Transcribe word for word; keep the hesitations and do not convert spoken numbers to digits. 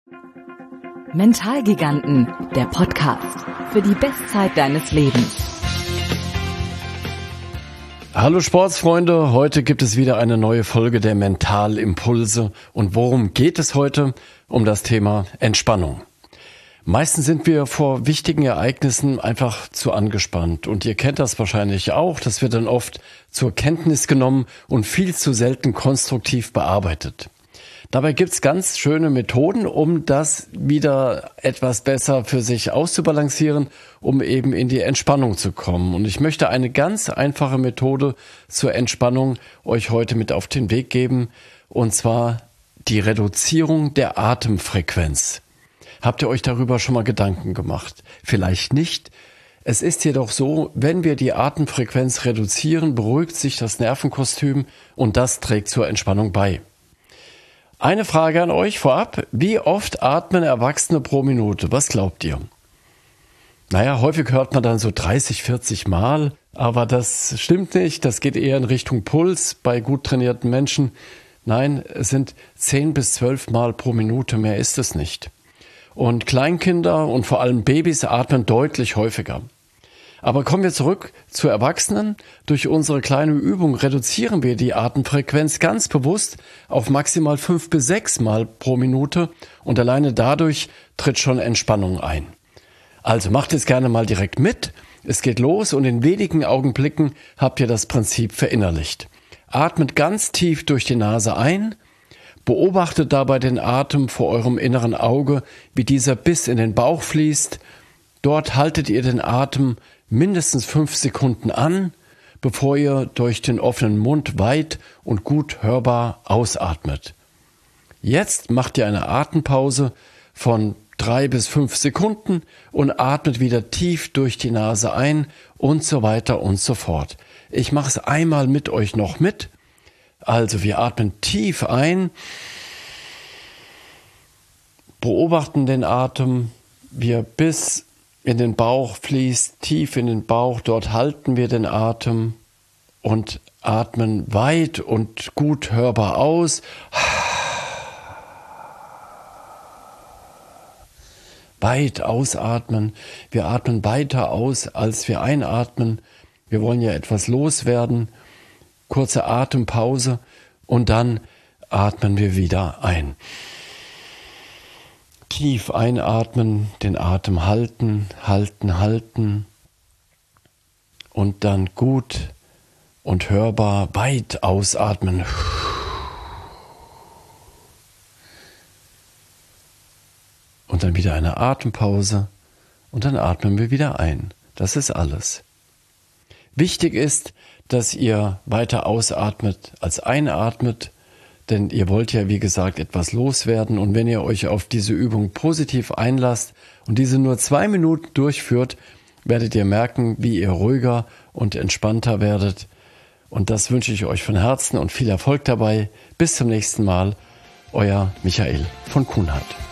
Mentalgiganten, der Podcast für die Bestzeit deines Lebens. Hallo Sportsfreunde, heute gibt es wieder eine neue Folge der Mentalimpulse. Und worum geht es heute? Um das Thema Entspannung. Meistens sind wir vor wichtigen Ereignissen einfach zu angespannt. Und ihr kennt das wahrscheinlich auch. Das wird dann oft zur Kenntnis genommen und viel zu selten konstruktiv bearbeitet. Dabei gibt's ganz schöne Methoden, um das wieder etwas besser für sich auszubalancieren, um eben in die Entspannung zu kommen. Und ich möchte eine ganz einfache Methode zur Entspannung euch heute mit auf den Weg geben, und zwar die Reduzierung der Atemfrequenz. Habt ihr euch darüber schon mal Gedanken gemacht? Vielleicht nicht. Es ist jedoch so, wenn wir die Atemfrequenz reduzieren, beruhigt sich das Nervenkostüm und das trägt zur Entspannung bei. Eine Frage an euch vorab. Wie oft atmen Erwachsene pro Minute? Was glaubt ihr? Naja, häufig hört man dann so dreißig, vierzig Mal, aber das stimmt nicht. Das geht eher in Richtung Puls bei gut trainierten Menschen. Nein, es sind zehn bis zwölf Mal pro Minute, mehr ist es nicht. Und Kleinkinder und vor allem Babys atmen deutlich häufiger. Aber kommen wir zurück zu Erwachsenen. Durch unsere kleine Übung reduzieren wir die Atemfrequenz ganz bewusst auf maximal fünf bis sechs Mal pro Minute und alleine dadurch tritt schon Entspannung ein. Also macht es gerne mal direkt mit. Es geht los und in wenigen Augenblicken habt ihr das Prinzip verinnerlicht. Atmet ganz tief durch die Nase ein. Beobachtet dabei den Atem vor eurem inneren Auge, wie dieser bis in den Bauch fließt. Dort haltet ihr den Atem mindestens fünf Sekunden an, bevor ihr durch den offenen Mund weit und gut hörbar ausatmet. Jetzt macht ihr eine Atempause von drei bis fünf Sekunden und atmet wieder tief durch die Nase ein und so weiter und so fort. Ich mache es einmal mit euch noch mit. Also wir atmen tief ein, beobachten den Atem, wie er bis in den Bauch fließt, tief in den Bauch, dort halten wir den Atem und atmen weit und gut hörbar aus. Weit ausatmen. Wir atmen weiter aus, als wir einatmen. Wir wollen ja etwas loswerden. Kurze Atempause und dann atmen wir wieder ein. Tief einatmen, den Atem halten, halten, halten und dann gut und hörbar weit ausatmen. Und dann wieder eine Atempause und dann atmen wir wieder ein. Das ist alles. Wichtig ist, dass ihr weiter ausatmet als einatmet, denn ihr wollt ja, wie gesagt, etwas loswerden. Und wenn ihr euch auf diese Übung positiv einlasst und diese nur zwei Minuten durchführt, werdet ihr merken, wie ihr ruhiger und entspannter werdet. Und das wünsche ich euch von Herzen und viel Erfolg dabei. Bis zum nächsten Mal, euer Michael von Kuhnhardt.